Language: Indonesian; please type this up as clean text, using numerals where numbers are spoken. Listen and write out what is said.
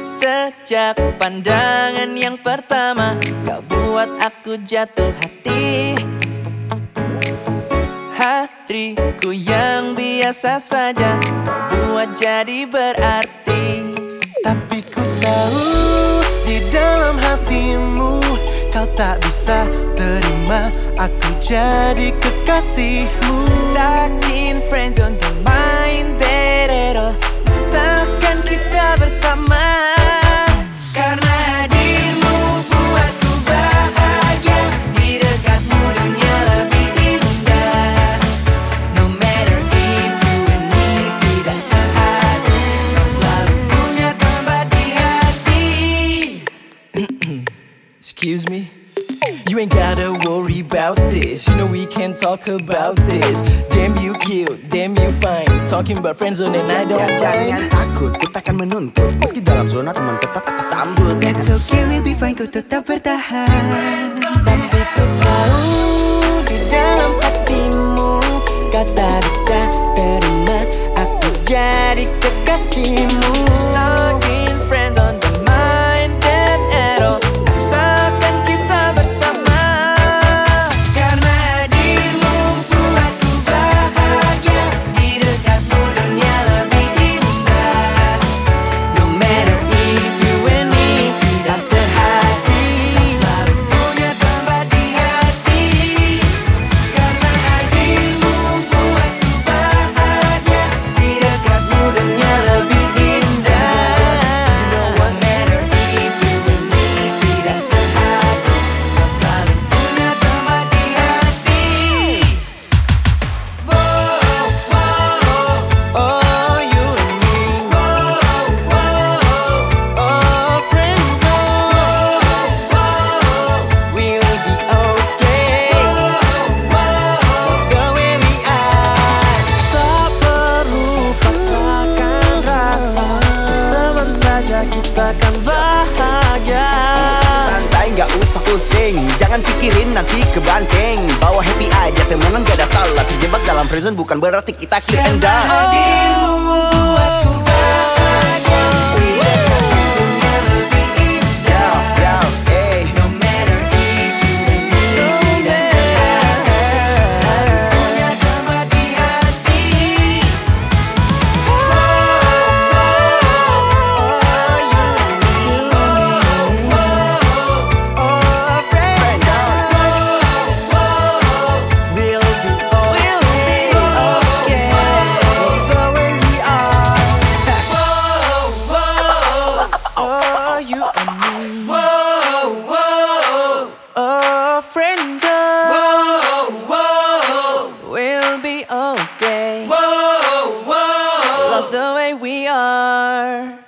Sejak pandangan yang pertama, kau buat aku jatuh hati. Hariku yang biasa saja kau buat jadi berarti. Tapi ku tahu di dalam hatimu kau tak bisa terima aku jadi kekasihmu. Stuck in friendzone, don't mind that at all. Asalkan kita bersama. Karena hadirmu buatku bahagia. Di dekatmu dunia lebih indah. No matter if you and me tidak sehati, kau selalu punya tempat di hati. Excuse me? You ain't gotta worry about this. You know we can talk about this. Damn you cute, damn you fine. Talking about friendzone and I don't Jangan mind. takut, ku takkan menuntut. Meski dalam zona teman tetap aku sambut. That's okay, we'll be fine, ku tetap bertahan. Tapi ku tahu di dalam hatimu kau tak bisa terima aku jadi kekasihmu. Stuck in friendzone, don't mind that at all. Asalkan kita bersama. Karena hadirmu buatku bahagia. Di dekatmu dunia lebih indah. No matter if you and me tidak sehati, kau selalu punya tempat di hati. Karena hadirmu buatku bahagia. Di dekatmu dunia lebih indah. No one matter if you and me tidak sehati, kau selalu punya tempat di hati. Oh, you and me. Oh, friendzone. We'll be okay. The way we are. Tak perlu paksakan rasa, teman saja kita kan bahagia. Santai gak usah pusing, jangan pikirin nanti kebanting. Bawa happy aja temenan gak ada salah. Terjebak dalam friendzone bukan berarti kita clear and done. Hadirmu buatku bahagia. Di dekatmu dunia lebih indah. No matter if you and me tidak sehati, selalu punya tempat di hati. We'll be okay. Love the way we are.